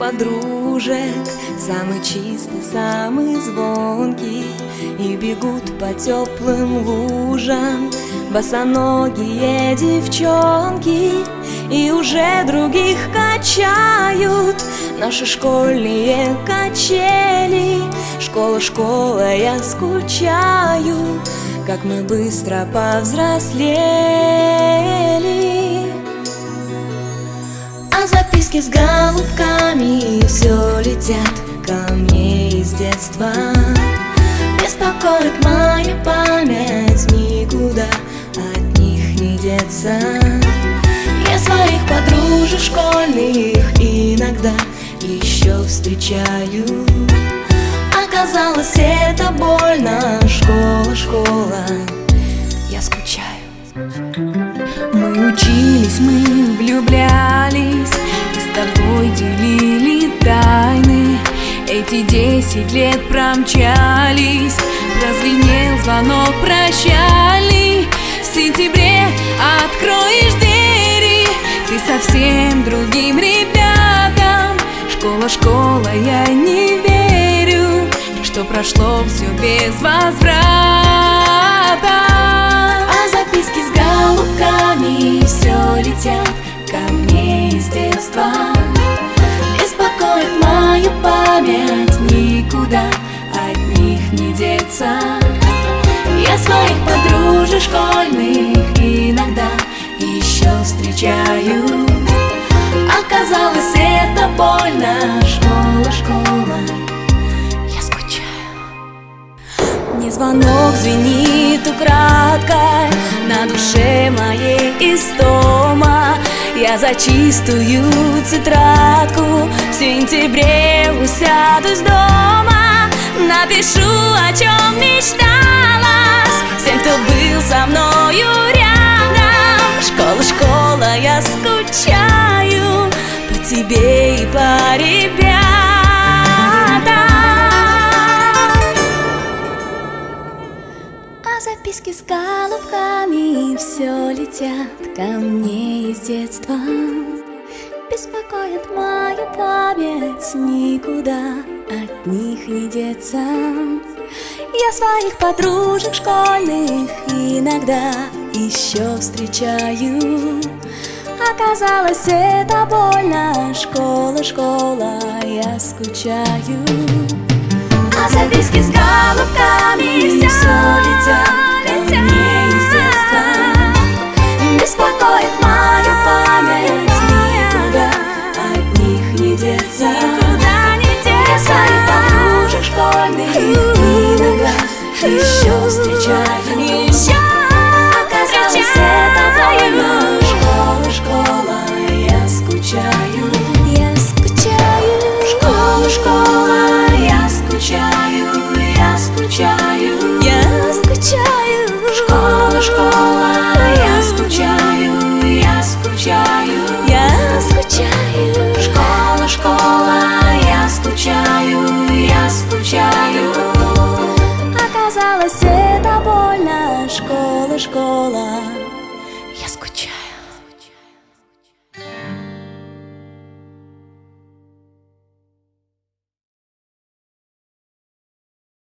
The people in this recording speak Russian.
подружек, самый чистый, самый звонкий, и бегут по теплым лужам босоногие девчонки, и уже других качают наши школьные качели. Школа, школа, я скучаю, как мы быстро повзрослели. А записки с голубками все летят ко мне из детства. Беспокоит моя память, никуда от них не деться. Я своих подружек школьных иногда еще встречаю. Оказалось, это больно. Школа, школа, я скучаю. Мы учились, мы влюблялись, и с тобой делили тайны. Эти 10 лет промчались, прозвенел звонок прощальный. В сентябре откроешь двери ты совсем другим ребятам. Школа, школа, я не верю, что прошло все без возврата. А записки с голубками все летят ко мне из детства. Беспокоит мою память, никуда от них не деться. Я своих подружек школьных иногда еще встречаю. Оказалось, это больно. Школа, школа, я скучаю. Мне звонок звенит украдкой, на душе моей истома. Я за чистую тетрадку в сентябре усядусь дома. Напишу, о чем мечталась всем, кто был со мною рядом. Школа, школа, я скучаю по тебе и по ребятам. А записки с голубками все летят ко мне из детства. Беспокоит мою память, никуда от них не деться. Я своих подружек школьных иногда еще встречаю. Оказалось, это больно. Школа, школа, я скучаю. А записки с голубками все летят ко мне из детства. Беспокоит мою память, никуда от них не деться. Я своих подружек школьных иногда еще встречаю. Оказалось, это больно. Школа, школа, я скучаю. Я скучаю. Школа, школа, я скучаю. Я скучаю. Я скучаю. Школа, школа, я скучаю. Я скучаю. Я скучаю. Школа, школа, я скучаю. Я скучаю. Оказалось, это больно. Школа, школа.